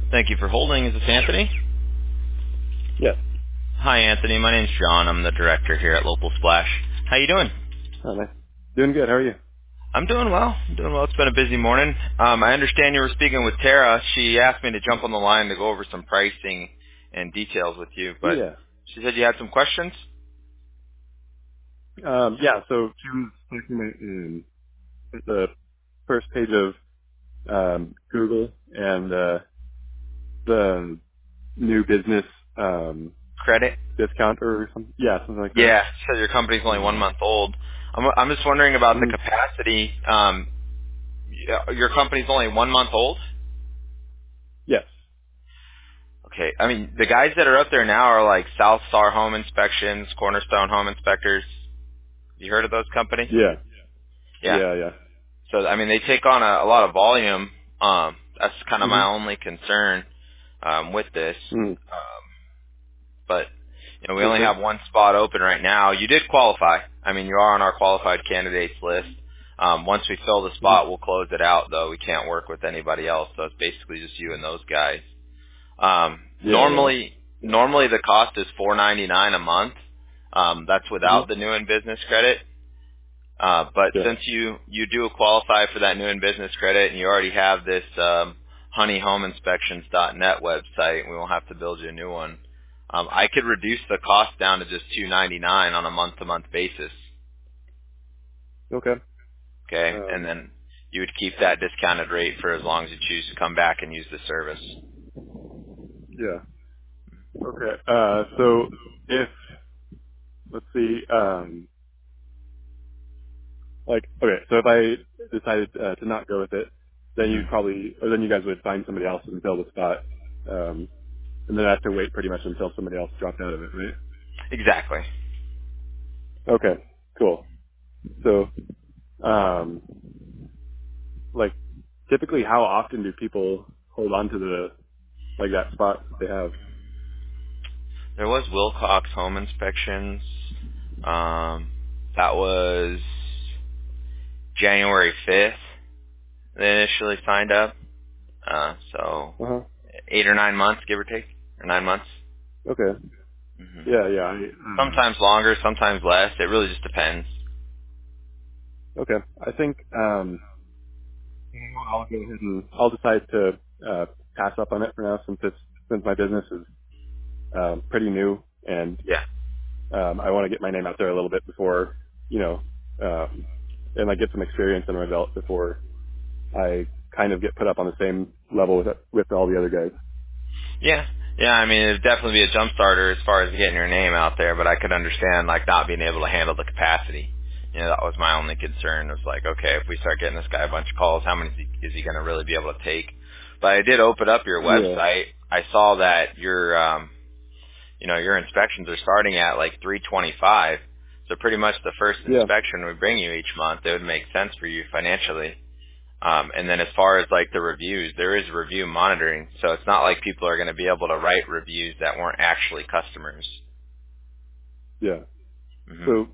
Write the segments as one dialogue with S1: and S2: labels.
S1: Thank you for holding. Is this Anthony?
S2: Yes.
S1: Hi, Anthony. My name's John. I'm the director here at Local Splash. How you doing?
S2: Oh, nice. Doing good. How are you?
S1: I'm doing well. It's been a busy morning. I understand you were speaking with Tara. She asked me to jump on the line to go over some pricing and details with you, but
S2: Yeah.
S1: she said you had some questions?
S2: Yeah. So she was talking about the first page of Google and the new business
S1: Credit?
S2: discount or something. Yeah, something like that.
S1: Yeah. She said your company's only 1 month old. I'm just wondering about the
S2: Mhm.
S1: capacity. Your company's only 1 month old?
S2: Yes.
S1: Okay. I mean, the guys that are up there now are like South Star Home Inspections, Cornerstone Home Inspectors. You heard of those companies?
S2: Yeah.
S1: Yeah.
S2: Yeah. Yeah.
S1: So, I mean, they take on a lot of volume. That's kind of my
S2: Mhm.
S1: only concern with this.
S2: Mhm.
S1: But, we only
S2: Okay.
S1: have one spot open right now. You did qualify. I mean, you are on our qualified candidates list. Once we fill the
S2: Mhm.
S1: spot, we'll close it out, though. We can't work with anybody else, so it's basically just you and those guys.
S2: Yeah. Yeah.
S1: Normally the cost is $4.99 a month. That's
S2: Mhm.
S1: without the new in business credit. But
S2: Yeah.
S1: since you do qualify for that new in business credit and you already have this honeyhomeinspections.net website, we won't have to build you a new one. I could reduce the cost down to just $2.99 on a month-to-month basis.
S2: Okay.
S1: Okay, and then you would keep that discounted rate for as long as you choose to come back and use the service.
S2: Yeah. Okay. So if let's see, like, okay, so if I decided to not go with it, then
S1: hmm
S2: then you guys would find somebody else and fill the spot, and then I have to wait pretty much until somebody else dropped out of it, right?
S1: Exactly.
S2: Okay, cool. So, um, like, typically, how often do people hold on to that spot that they have?
S1: There was Wilcox Home Inspections. That was January 5th. They initially signed up. So
S2: Uh huh.
S1: 8 or 9 months, give or take, or 9 months.
S2: Okay.
S1: hmm
S2: Yeah, yeah.
S1: Sometimes longer, sometimes less. It really just depends.
S2: Okay. I think I'll go ahead and I'll decide to pass up on it for now since my business is pretty new and
S1: Yeah.
S2: I want to get my name out there a little bit before, you know, and like get some experience under my belt before I kind of get put up on the same level with all the other guys.
S1: Yeah. Yeah, I mean, it'd definitely be a jump starter as far as getting your name out there, but I could understand, like, not being able to handle the capacity. That was my only concern. It was like, okay, if we start getting this guy a bunch of calls, how many is he going to really be able to take? But I did open up your
S2: Yeah.
S1: website. I saw that your inspections are starting at like 325. So pretty much the first
S2: Yeah.
S1: inspection we bring you each month, it would make sense for you financially. And then as far as like the reviews, there is review monitoring. So it's not like people are going to be able to write reviews that weren't actually customers.
S2: Yeah.
S1: hmm
S2: So,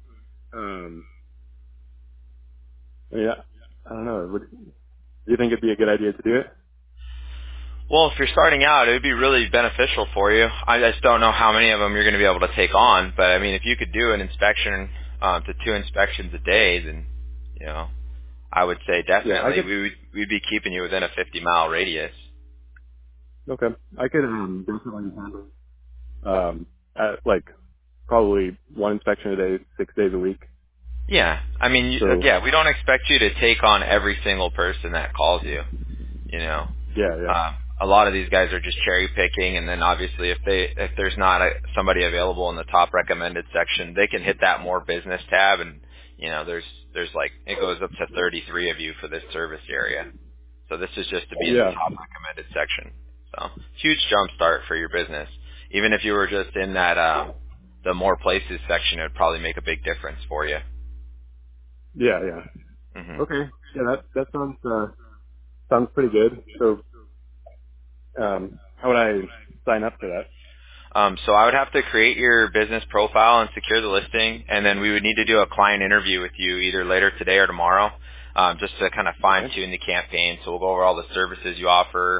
S2: yeah, I don't know. Do you think it'd be a good idea to do it?
S1: Well, if you're starting out, it would be really beneficial for you. I just don't know how many of them you're going to be able to take on. But I mean, if you could do an inspection to 2 inspections a day, then, I would say
S2: Yeah, I
S1: definitely
S2: could.
S1: we'd be keeping you within a 50-mile radius.
S2: Okay. I could definitely handle at like probably one inspection a day, 6 days a week.
S1: Yeah, I mean,
S2: So
S1: yeah, we don't expect you to take on every single person that calls you. You know,
S2: yeah, yeah,
S1: a lot of these guys are just cherry picking, and then obviously if there's not somebody available in the top recommended section, they can hit that more business tab, and there's like it goes up to 33 of you for this service area. So this is just to be in the
S2: yeah,
S1: top recommended section. So huge jump start for your business. Even if you were just in that the more places section, it would probably make a big difference for you.
S2: yeah, yeah.
S1: hmm
S2: Okay. Yeah, that sounds pretty good. So how would I sign up for that?
S1: So I would have to create your business profile and secure the listing, and then we would need to do a client interview with you either later today or tomorrow, just to kind of fine
S2: Okay.
S1: tune the campaign. So we'll go over all the services you offer,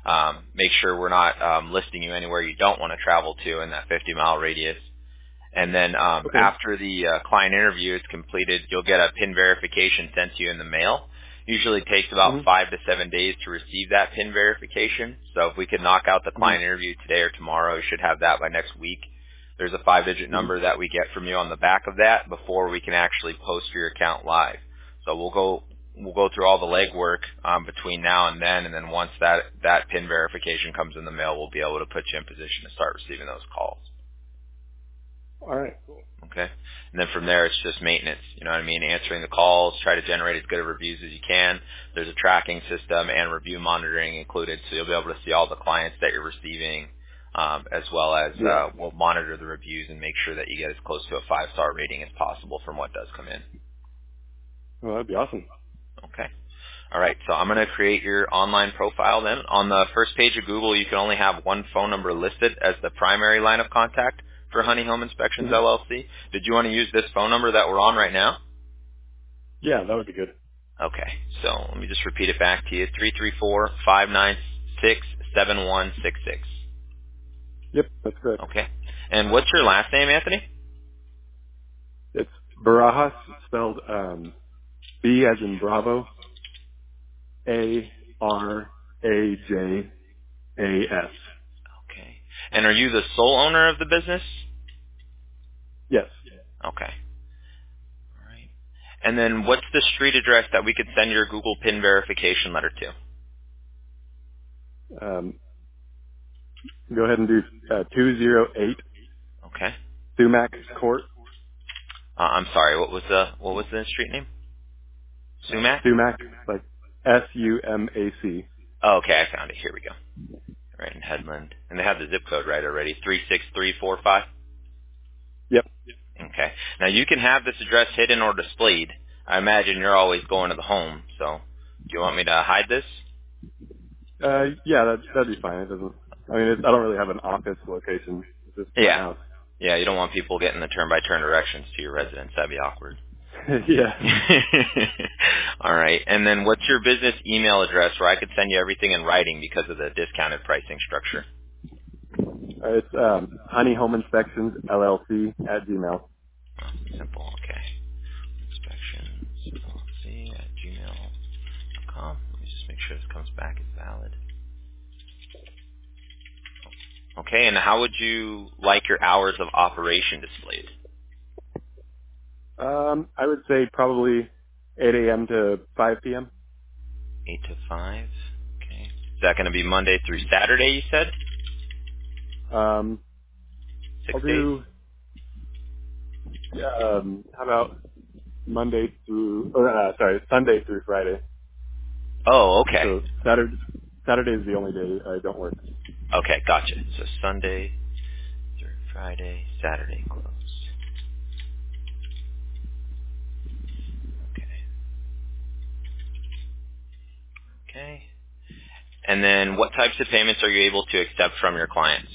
S1: Make sure we're not listing you anywhere you don't want to travel to in that 50-mile radius. And then
S2: Okay.
S1: after the client interview is completed, you'll get a PIN verification sent to you in the mail. Usually takes about 5 to 7 days to receive that PIN verification. So if we could knock out the client interview today or tomorrow, you should have that by next week. There's a 5-digit number that we get from you on the back of that before we can actually post your account live. So we'll go through all the legwork between now and then once that PIN verification comes in the mail, we'll be able to put you in position to start receiving those calls.
S2: All right. Cool.
S1: Okay. And then from there, it's just maintenance. You know what I mean? Answering the calls, try to generate as good of reviews as you can. There's a tracking system and review monitoring included, so you'll be able to see all the clients that you're receiving, as well as we'll monitor the reviews and make sure that you get as close to a 5-star rating as possible from what does come in.
S2: Well, that'd be awesome.
S1: Okay. All right. So I'm going to create your online profile then. On the first page of Google, you can only have one phone number listed as the primary line of contact for Honey Home Inspections LLC. Did you want to use this phone number that we're on right now?
S2: Yeah, that would be good.
S1: Okay. So let me just repeat it back to you. 334-596-7166.
S2: Yep, that's correct.
S1: Okay. And what's your last name, Anthony?
S2: It's Barajas, spelled B as in Bravo, Arajas.
S1: Okay. And are you the sole owner of the business?
S2: Yes.
S1: Okay. All right. And then what's the street address that we could send your Google PIN verification letter to?
S2: Go ahead and do 208
S1: Okay.
S2: Sumac Court.
S1: I'm sorry. What was the street name? Sumac?
S2: Sumac, like Sumac.
S1: Oh, okay. I found it. Here we go. Right in Headland. And they have the zip code right already. 36345?
S2: Yep.
S1: Okay. Now you can have this address hidden or displayed. I imagine you're always going to the home, so do you want me to hide this?
S2: Yeah, that'd be fine. It doesn't. I mean, I don't really have an office location. It's just my house.
S1: Yeah, you don't want people getting the turn-by-turn directions to your residence. That'd be awkward.
S2: Yeah.
S1: All right. And then what's your business email address where I could send you everything in writing because of the discounted pricing structure?
S2: It's Honey Home Inspections LLC at Gmail.
S1: Oh, simple. Okay. Inspections LLC at gmail.com. Let me just make sure this comes back as valid. Okay, and how would you like your hours of operation displayed?
S2: I would say probably 8 a.m. to 5 p.m.
S1: 8 to 5. Okay. Is that going to be Monday through Saturday, you said? 6
S2: I'll
S1: days?
S2: do, how about Sunday through Friday.
S1: Oh, okay.
S2: So Saturday is the only day I don't work.
S1: Okay, gotcha. So Sunday through Friday, Saturday closed. Okay. Okay. And then what types of payments are you able to accept from your clients?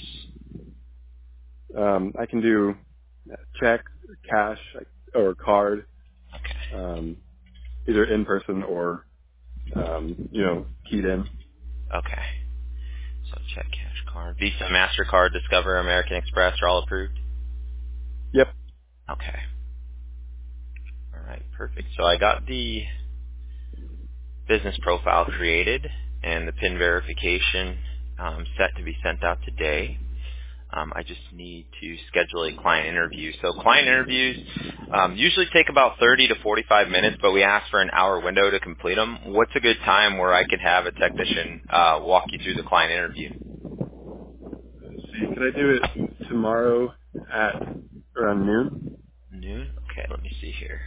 S2: I can do check, cash, or card,
S1: Okay.
S2: either in person or, keyed in.
S1: Okay. So check, cash, card. Visa, MasterCard, Discover, American Express are all approved?
S2: Yep.
S1: Okay. All right, perfect. So I got the business profile created and the PIN verification set to be sent out today. I just need to schedule a client interview. So client interviews usually take about 30 to 45 minutes, but we ask for an hour window to complete them. What's a good time where I could have a technician walk you through the client interview?
S2: Let's see, can I do it tomorrow at around noon?
S1: Noon? Okay, let me see here.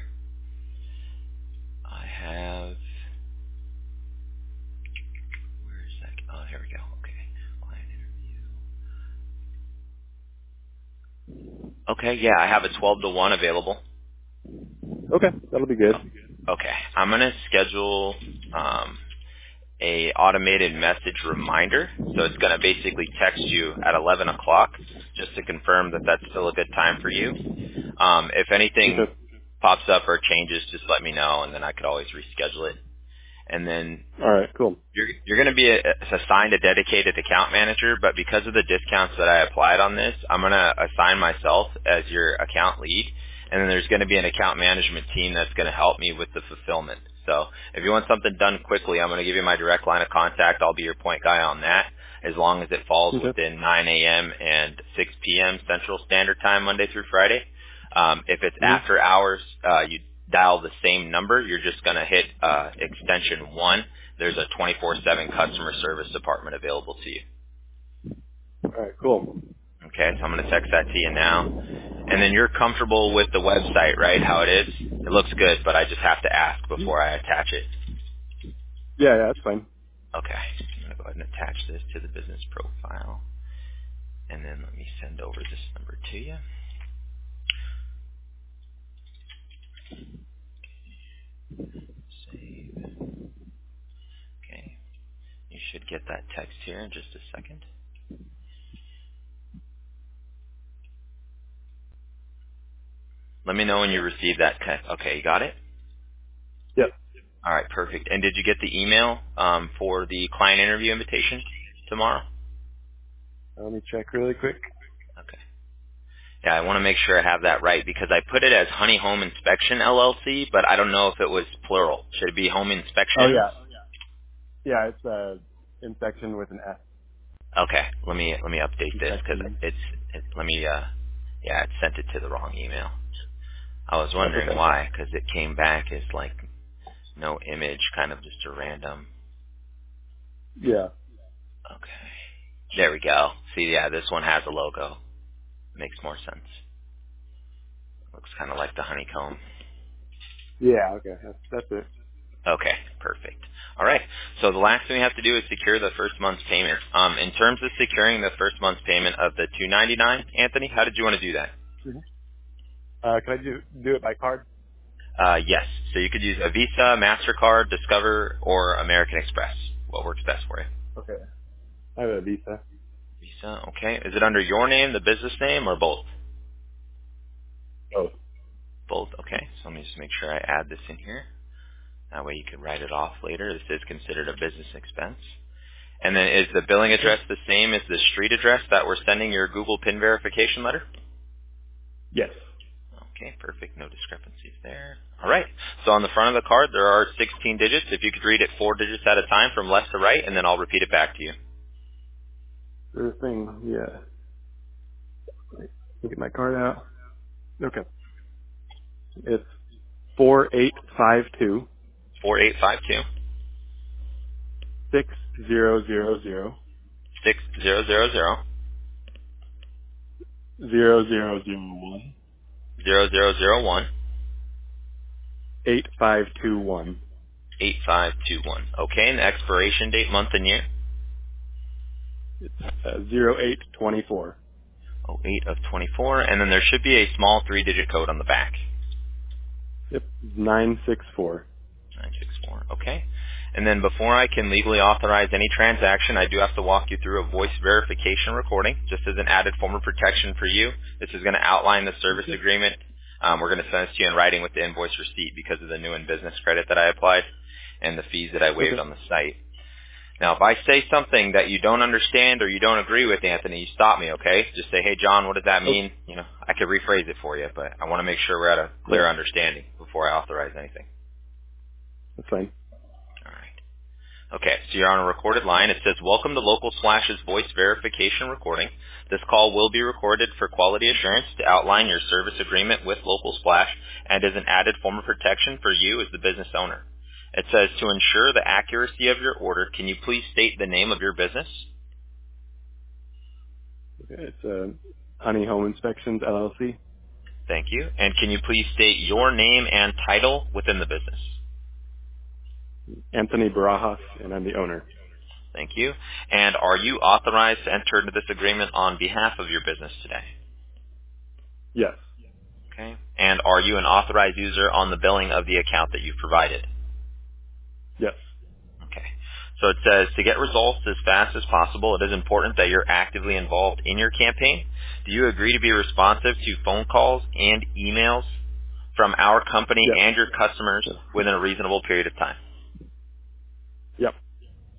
S1: I have... Where is that? Oh, here we go. Okay. Client interview. Okay, yeah, I have a 12 to 1 available.
S2: Okay, that'll be good.
S1: Okay, I'm going to schedule a automated message reminder. So it's going to basically text you at 11 o'clock just to confirm that that's still a good time for you. If anything pops up or changes, just let me know, and then I could always reschedule it. And then
S2: All right, cool.
S1: you're going to be assigned a dedicated account manager, but because of the discounts that I applied on this, I'm going to assign myself as your account lead, and then there's going to be an account management team that's going to help me with the fulfillment. So if you want something done quickly, I'm going to give you my direct line of contact. I'll be your point guy on that, as long as it falls
S2: Okay.
S1: within 9 a.m. and 6 p.m. Central Standard Time, Monday through Friday. If it's after hours, you dial the same number. You're just going to hit extension 1. There's a 24/7 customer service department available to you.
S2: All right, cool.
S1: Okay, so I'm going to text that to you now. And then you're comfortable with the website, right, how it is? It looks good, but I just have to ask before I attach it.
S2: Yeah, that's fine.
S1: Okay, I'm going to go ahead and attach this to the business profile. And then let me send over this number to you. Save. Okay, you should get that text here in just a second. Let me know when you receive that text. Okay, you got it?
S2: Yep.
S1: All right, perfect. And did you get the email for the client interview invitation tomorrow?
S2: Let me check really quick.
S1: Okay. Yeah, I want to make sure I have that right because I put it as Honey Home Inspection LLC, but I don't know if it was plural. Should it be Home
S2: Oh
S1: Inspections?
S2: yeah. Yeah, it's inspection with an S.
S1: Okay, let me update this because
S2: Inspection.
S1: let me yeah, it sent it to the wrong email. I was
S2: That's
S1: wondering
S2: okay.
S1: why because it came back as like no image, kind of just a random.
S2: Yeah.
S1: Okay, there we go. See, yeah, this one has a logo. Makes more sense. Looks kind of like the honeycomb.
S2: Yeah. Okay. That's it.
S1: Okay, perfect. All right. So the last thing we have to do is secure the first month's payment. In terms of securing the first month's payment of the $299, Anthony, how did you want to do that?
S2: Mhm. Can I do it by card?
S1: Yes. So you could use a Visa, MasterCard, Discover, or American Express. What works best for you?
S2: Okay. I have a Visa.
S1: Visa. Okay. Is it under your name, the business name, or both?
S2: Oh.
S1: Both. Okay. So let me just make sure I add this in here. That way you can write it off later. This is considered a business expense. And then is the billing address the same as the street address that we're sending your Google PIN verification letter?
S2: Yes.
S1: Okay, perfect. No discrepancies there. All right. So on the front of the card, there are 16 digits. If you could read it 4 digits at a time from left to right, and then I'll repeat it back to you.
S2: Sure thing. Yeah. Let me get my card out. Okay. It's 4852
S1: 4852
S2: 6000
S1: 6000
S2: 0001
S1: 0001
S2: 8521
S1: 8521. Okay, and the expiration date, month, and year?
S2: 0824.
S1: 08 of 24. And then there should be a small 3-digit code on the back.
S2: Yep. 964.
S1: 964. Okay. And then before I can legally authorize any transaction, I do have to walk you through a voice verification recording, just as an added form of protection for you. This is going to outline the service agreement. We're going to send this to you in writing with the invoice receipt because of the new in business credit that I applied and the fees that I waived
S2: Okay.
S1: on the site. Now, if I say something that you don't understand or you don't agree with, Anthony, you stop me, okay? Just say, hey, John, what does that
S2: Oh,
S1: mean? You know, I could rephrase it for you, but I want to make sure we're at a
S2: yeah.
S1: clear understanding before I authorize anything.
S2: That's fine.
S1: All right. Okay, so you're on a recorded line. It says, welcome to Local Splash's voice verification recording. This call will be recorded for quality assurance to outline your service agreement with Local Splash and as an added form of protection for you as the business owner. It says, to ensure the accuracy of your order, can you please state the name of your business?
S2: Okay. It's Honey Home Inspections, LLC.
S1: Thank you. And can you please state your name and title within the business?
S2: Anthony Barajas, and I'm the owner.
S1: Thank you. And are you authorized to enter into this agreement on behalf of your business today?
S2: Yes.
S1: Okay. And are you an authorized user on the billing of the account that you've provided?
S2: Yes.
S1: Okay. So it says, to get results as fast as possible, it is important that you're actively involved in your campaign. Do you agree to be responsive to phone calls and emails from our company
S2: Yes.
S1: and your customers
S2: Yes.
S1: within a reasonable period of time?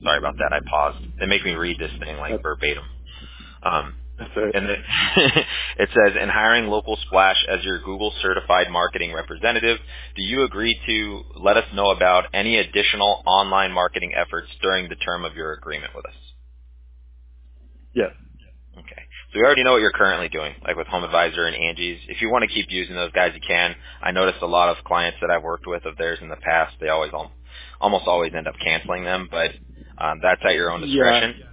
S1: Sorry about that. I paused. They make me read this thing like
S2: That's,
S1: verbatim.
S2: that's it.
S1: And it says, in hiring Local Splash as your Google certified marketing representative, do you agree to let us know about any additional online marketing efforts during the term of your agreement with us?
S2: Yes.
S1: Okay. So we already know what you're currently doing, like with Home Advisor and Angie's. If you want to keep using those guys, you can. I noticed a lot of clients that I've worked with of theirs in the past, they almost always end up canceling them, but that's at your own
S2: Yeah.
S1: discretion.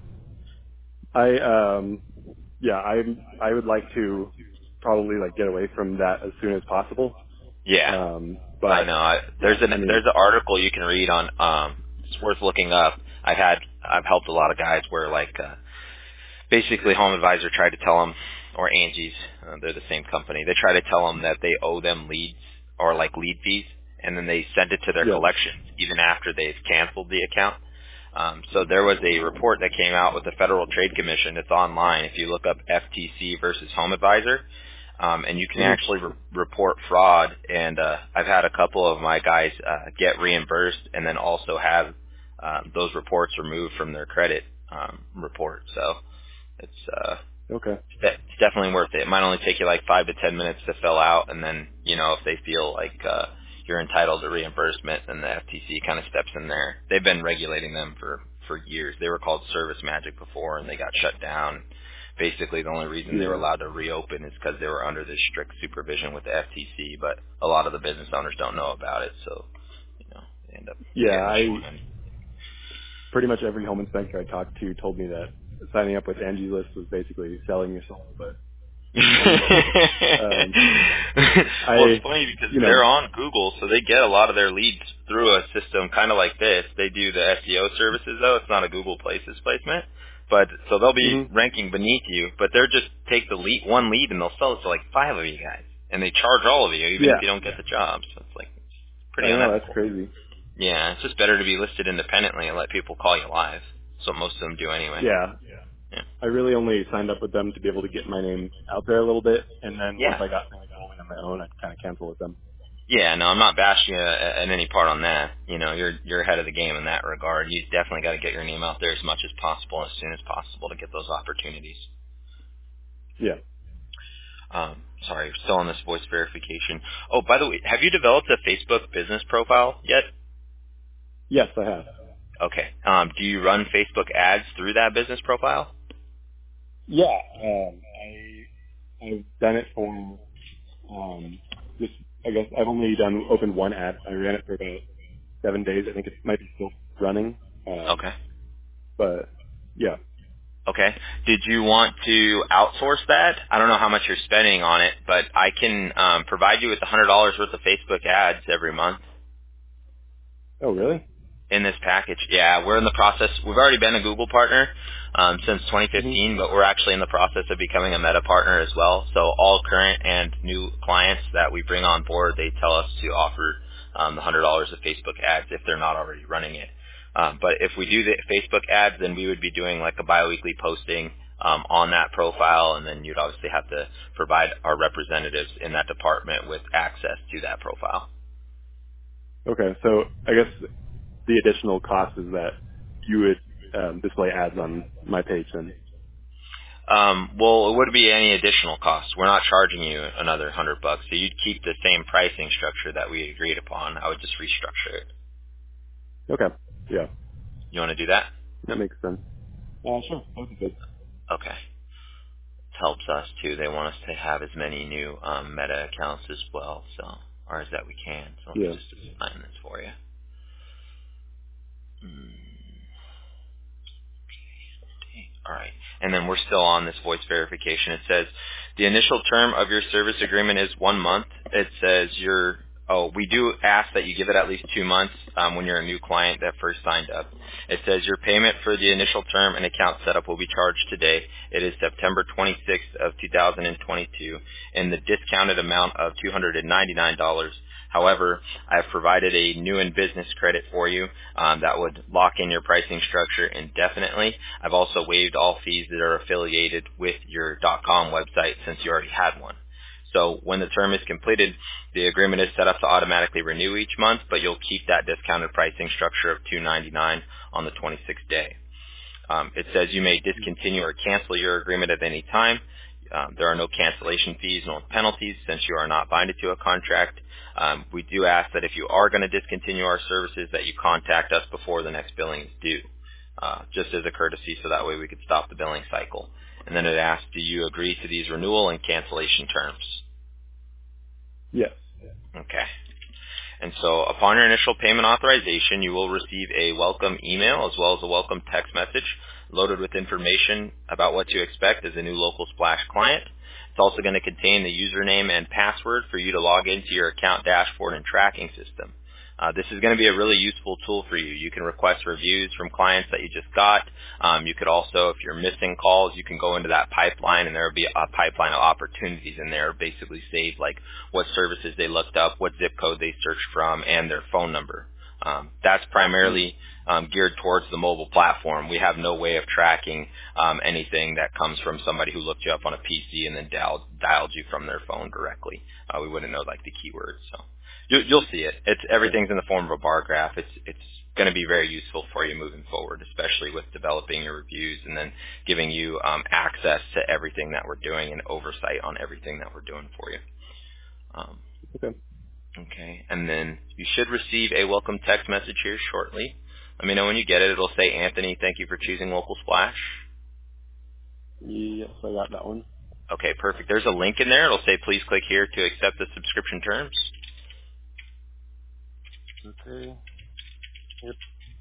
S2: I would like to probably like get away from that as soon as possible.
S1: Yeah. I
S2: But
S1: know.
S2: yeah, I mean,
S1: There's an article you can read on. It's worth looking up. I've helped a lot of guys where like basically Home Advisor tried to tell them, or Angie's, they're the same company. They try to tell them that they owe them leads or like lead fees, and then they send it to their
S2: yeah.
S1: collections even after they've canceled the account. So there was a report that came out with the Federal Trade Commission. It's online. If you look up FTC versus Home Advisor, and you can
S2: Mhm.
S1: actually report fraud. And I've had a couple of my guys get reimbursed, and then also have those reports removed from their credit report. So it's
S2: Okay.
S1: it's definitely worth it. It might only take you like 5 to 10 minutes to fill out, and then if they feel like you're entitled to reimbursement, then the FTC kind of steps in there. They've been regulating them for years. They were called Service Magic before, and they got shut down. Basically, the only reason they were
S2: Yeah.
S1: allowed to reopen is because they were under this strict supervision with the FTC. But a lot of the business owners don't know about it, so they end up
S2: Yeah.
S1: getting the short
S2: I
S1: end.
S2: pretty much every home inspector I talked to told me that signing up with Angie's List was basically selling your soul. But
S1: Well,
S2: I,
S1: it's funny because
S2: you know,
S1: they're on Google, so they get a lot of their leads through a system kind of like this. They do the SEO services, though. It's not a Google Places placement. But so they'll be
S2: mhm.
S1: ranking beneath you, but they're just take the one lead and they'll sell it to like 5 of you guys, and they charge all of you even if
S2: Yeah.
S1: you don't get the job. So it's like
S2: I
S1: pretty
S2: know, that's
S1: unethical.
S2: crazy.
S1: Yeah, it's just better to be listed independently and let people call you live. That's what most of them do anyway.
S2: Yeah.
S1: Yeah.
S2: I really only signed up with them to be able to get my name out there a little bit, and then once
S1: Yeah.
S2: I got things rolling on my own, I'd kind of cancel with them.
S1: Yeah, no, I'm not bashing you at any part on that. You're ahead of the game in that regard. You definitely got to get your name out there as much as possible, as soon as possible, to get those opportunities.
S2: Yeah.
S1: Sorry, still on this voice verification. Oh, by the way, have you developed a Facebook business profile yet?
S2: Yes, I have.
S1: Okay. Do you run Facebook ads through that business profile?
S2: Yeah. I've done it for just. I guess I've only opened one ad. I ran it for about 7 days. I think it might be still running.
S1: Okay.
S2: But yeah.
S1: Okay. Did you want to outsource that? I don't know how much you're spending on it, but I can provide you with $100 worth of Facebook ads every month.
S2: Oh, really?
S1: In this package. Yeah, we're in the process. We've already been a Google partner since
S2: Mhm.
S1: 2015, but we're actually in the process of becoming a Meta partner as well. So all current and new clients that we bring on board, they tell us to offer the $100 of Facebook ads if they're not already running it. But if we do the Facebook ads, then we would be doing like a biweekly posting on that profile, and then you'd obviously have to provide our representatives in that department with access to that profile.
S2: Okay. So I guess the additional cost is that you would display ads on my page then.
S1: Well, it wouldn't be any additional cost. We're not charging you another $100, so you'd keep the same pricing structure that we agreed upon. I would just restructure it.
S2: Okay. Yeah.
S1: You want to do that?
S2: That makes sense. Sure. That would be good.
S1: Okay. It helps us too. They want us to have as many new Meta accounts as well, so or as that we can. So let me
S2: Yeah.
S1: just design this for you. Hmm. All right. And then we're still on this voice verification. It says the initial term of your service agreement is 1 month. It says we do ask that you give it at least 2 months when you're a new client that first signed up. It says your payment for the initial term and account setup will be charged today. It is September 26th of 2022 in the discounted amount of $299. However, I've provided a new and business credit for you that would lock in your pricing structure indefinitely. I've also waived all fees that are affiliated with your .com website since you already had one. So when the term is completed, the agreement is set up to automatically renew each month, but you'll keep that discounted pricing structure of $299 on the 26th day. It says you may discontinue or cancel your agreement at any time. There are no cancellation fees nor penalties since you are not binded to a contract. We do ask that if you are going to discontinue our services that you contact us before the next billing is due, just as a courtesy so that way we could stop the billing cycle. And then it asks, do you agree to these renewal and cancellation terms?
S2: Yes.
S1: Okay. And so upon your initial payment authorization, you will receive a welcome email as well as a welcome text message loaded with information about what to expect as a new Local Splash client. It's also going to contain the username and password for you to log into your account dashboard and tracking system. This is going to be a really useful tool for you. You can request reviews from clients that you just got. You could also, if you're missing calls, you can go into that pipeline and there will be a pipeline of opportunities in there. Basically save like what services they looked up, what zip code they searched from, and their phone number. That's primarily geared towards the mobile platform. We have no way of tracking anything that comes from somebody who looked you up on a PC and then dialed you from their phone directly. We wouldn't know like the keywords. So you'll see it. Everything's in the form of a bar graph. It's going to be very useful for you moving forward, especially with developing your reviews and then giving you access to everything that we're doing and oversight on everything that we're doing for you.
S2: Okay.
S1: Okay, and then you should receive a welcome text message here shortly. Let me know when you get it. It'll say, Anthony, thank you for choosing Local Splash.
S2: Yes, I got that one.
S1: Okay, perfect. There's a link in there. It'll say, please click here to accept the subscription terms.
S2: Okay. Yep.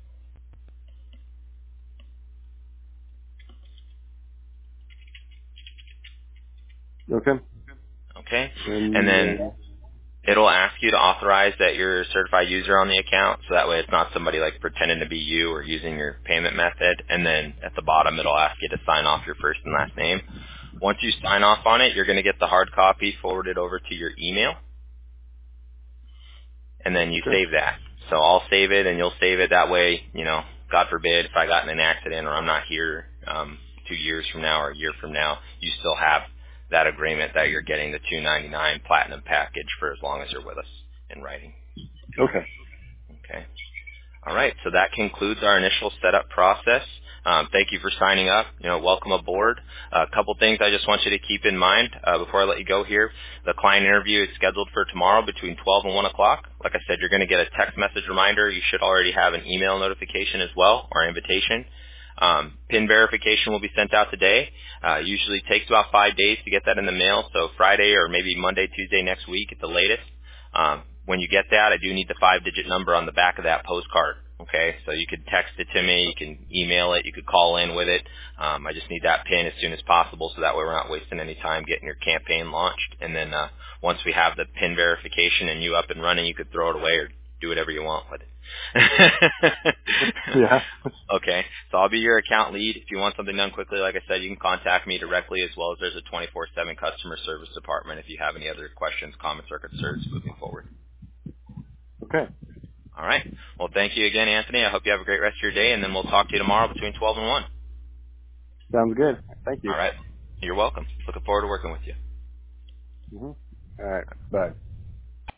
S2: Okay.
S1: Okay, and then it'll ask you to authorize that you're a certified user on the account, so that way it's not somebody like pretending to be you or using your payment method. And then at the bottom, it'll ask you to sign off your first and last name. Once you sign off on it, you're going to get the hard copy forwarded over to your email, and then you save that. So I'll save it, and you'll save it. That way, you know, God forbid, if I got in an accident or I'm not here 2 years from now or a year from now, you still have that agreement that you're getting the $299 platinum package for as long as you're with us in writing.
S2: Okay.
S1: Okay. All right. So that concludes our initial setup process. Thank you for signing up. You know, welcome aboard. A couple things I just want you to keep in mind before I let you go here. The client interview is scheduled for tomorrow between 12 and 1 o'clock. Like I said, you're going to get a text message reminder. You should already have an email notification as well, or invitation. PIN verification will be sent out today. Usually takes about 5 days to get that in the mail, so Friday or maybe Monday, Tuesday next week at the latest. When you get that, I do need the 5-digit number on the back of that postcard. Okay, so you could text it to me, you can email it, you could call in with it. I just need that PIN as soon as possible, so that way we're not wasting any time getting your campaign launched. And then once we have the PIN verification and you up and running, you could throw it away or do whatever you want with it.
S2: Yeah.
S1: Okay, so I'll be your account lead. If you want something done quickly, like I said, you can contact me directly, as well as there's a 24/7 customer service department if you have any other questions, comments, or concerns moving forward.
S2: Okay.
S1: All right. Well, thank you again, Anthony. I hope you have a great rest of your day, and then we'll talk to you tomorrow between 12 and 1.
S2: Sounds good. Thank you.
S1: All right. You're welcome. Looking forward to working with you.
S2: Mm-hmm. All right. Bye.